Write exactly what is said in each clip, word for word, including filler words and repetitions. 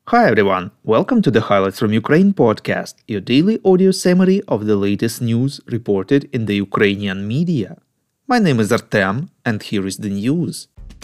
Hi everyone, welcome to the Highlights from Ukraine podcast, your daily audio summary of the latest news reported in the Ukrainian media. My name is Artem, and here is the news.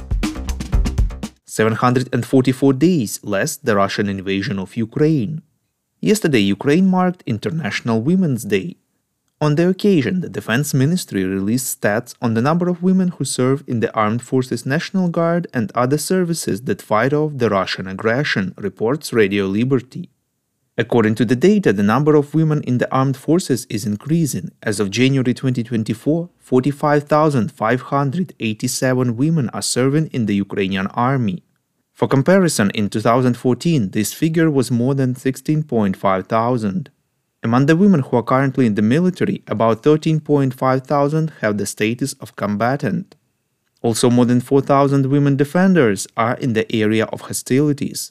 seven hundred forty-four days less the Russian invasion of Ukraine. Yesterday, Ukraine marked International Women's Day. On the occasion, the Defense Ministry released stats on the number of women who serve in the Armed Forces National Guard and other services that fight off the Russian aggression, reports Radio Liberty. According to the data, the number of women in the armed forces is increasing. As of January twenty twenty-four, forty-five thousand five hundred eighty-seven women are serving in the Ukrainian army. For comparison, in two thousand fourteen, this figure was more than sixteen point five thousand. Among the women who are currently in the military, about thirteen point five thousand have the status of combatant. Also, more than four thousand women defenders are in the area of hostilities.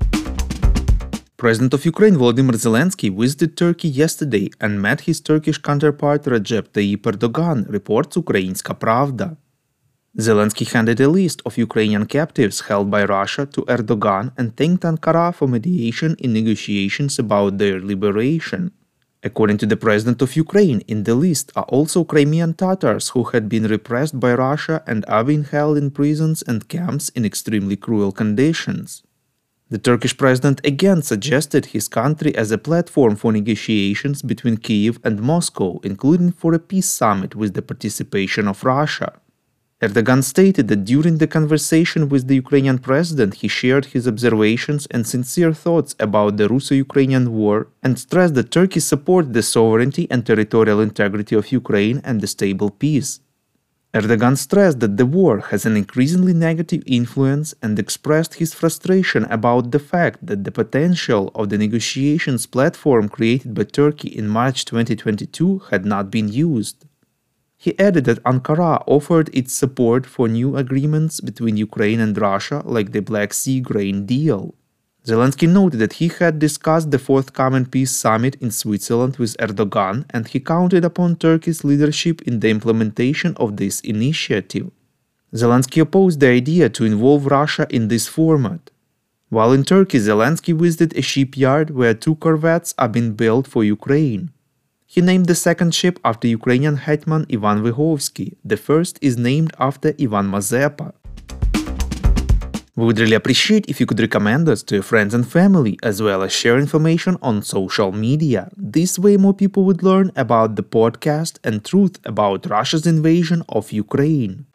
President of Ukraine Volodymyr Zelensky visited Turkey yesterday and met his Turkish counterpart Recep Tayyip Erdogan, reports Ukrainska Pravda. Zelensky handed a list of Ukrainian captives held by Russia to Erdogan and thanked Ankara for mediation in negotiations about their liberation. According to the President of Ukraine, in the list are also Crimean Tatars who had been repressed by Russia and are being held in prisons and camps in extremely cruel conditions. The Turkish president again suggested his country as a platform for negotiations between Kyiv and Moscow, including for a peace summit with the participation of Russia. Erdogan stated that during the conversation with the Ukrainian president, he shared his observations and sincere thoughts about the Russo-Ukrainian war and stressed that Turkey supports the sovereignty and territorial integrity of Ukraine and the stable peace. Erdogan stressed that the war has an increasingly negative influence and expressed his frustration about the fact that the potential of the negotiations platform created by Turkey in March twenty twenty-two had not been used. He added that Ankara offered its support for new agreements between Ukraine and Russia, like the Black Sea grain deal. Zelensky noted that he had discussed the forthcoming peace summit in Switzerland with Erdogan, and he counted upon Turkey's leadership in the implementation of this initiative. Zelensky opposed the idea to involve Russia in this format. While in Turkey, Zelensky visited a shipyard where two corvettes are being built for Ukraine. He named the second ship after Ukrainian hetman Ivan Vyhovsky. The first is named after Ivan Mazepa. We would really appreciate if you could recommend us to your friends and family, as well as share information on social media. This way more people would learn about the podcast and truth about Russia's invasion of Ukraine.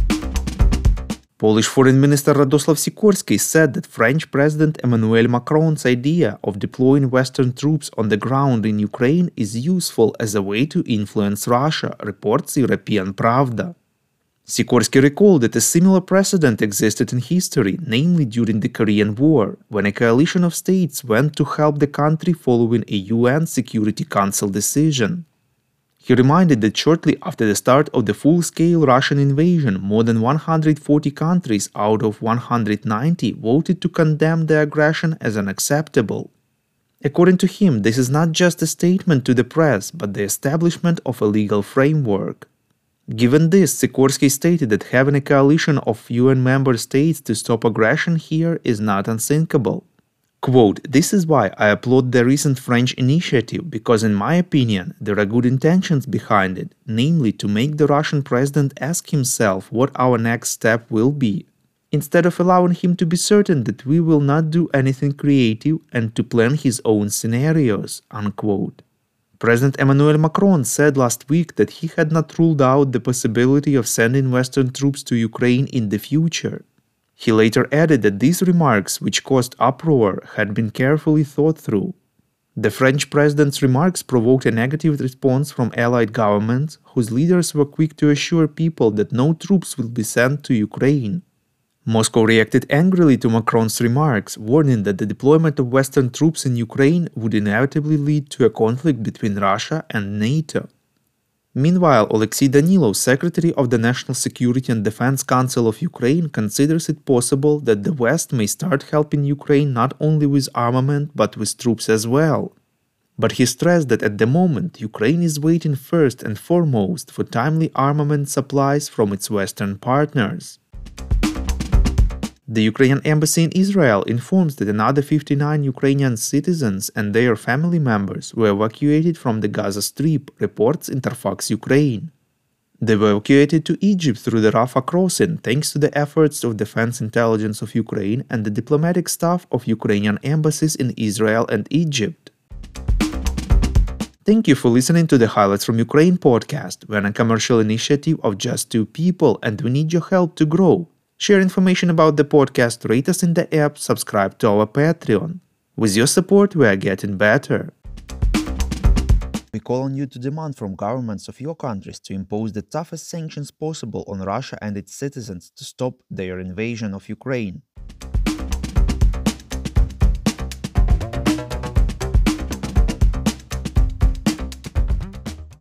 Polish Foreign Minister Radoslav Sikorski said that French President Emmanuel Macron's idea of deploying Western troops on the ground in Ukraine is useful as a way to influence Russia, reports European Pravda. Sikorski recalled that a similar precedent existed in history, namely during the Korean War, when a coalition of states went to help the country following a U N Security Council decision. He reminded that shortly after the start of the full-scale Russian invasion, more than one hundred forty countries out of one hundred ninety voted to condemn the aggression as unacceptable. According to him, this is not just a statement to the press, but the establishment of a legal framework. Given this, Sikorski stated that having a coalition of U N member states to stop aggression here is not unthinkable. Quote, "This is why I applaud the recent French initiative, because in my opinion, there are good intentions behind it, namely to make the Russian president ask himself what our next step will be, instead of allowing him to be certain that we will not do anything creative and to plan his own scenarios." Unquote. President Emmanuel Macron said last week that he had not ruled out the possibility of sending Western troops to Ukraine in the future. He later added that these remarks, which caused uproar, had been carefully thought through. The French president's remarks provoked a negative response from allied governments, whose leaders were quick to assure people that no troops will be sent to Ukraine. Moscow reacted angrily to Macron's remarks, warning that the deployment of Western troops in Ukraine would inevitably lead to a conflict between Russia and NATO. Meanwhile, Alexei Danilov, Secretary of the National Security and Defense Council of Ukraine, considers it possible that the West may start helping Ukraine not only with armament but with troops as well. But he stressed that at the moment, Ukraine is waiting first and foremost for timely armament supplies from its Western partners. The Ukrainian embassy in Israel informs that another fifty-nine Ukrainian citizens and their family members were evacuated from the Gaza Strip, reports Interfax Ukraine. They were evacuated to Egypt through the Rafah crossing thanks to the efforts of Defense Intelligence of Ukraine and the diplomatic staff of Ukrainian embassies in Israel and Egypt. Thank you for listening to the Highlights from Ukraine podcast. We're a commercial initiative of just two people and we need your help to grow. Share information about the podcast, rate us in the app, subscribe to our Patreon. With your support, we are getting better. We call on you to demand from governments of your countries to impose the toughest sanctions possible on Russia and its citizens to stop their invasion of Ukraine.